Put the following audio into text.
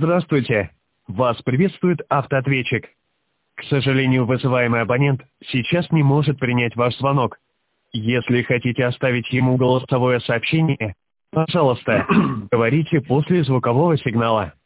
Здравствуйте. Вас приветствует автоответчик. К сожалению, вызываемый абонент сейчас не может принять ваш звонок. Если хотите оставить ему голосовое сообщение, пожалуйста, говорите после звукового сигнала.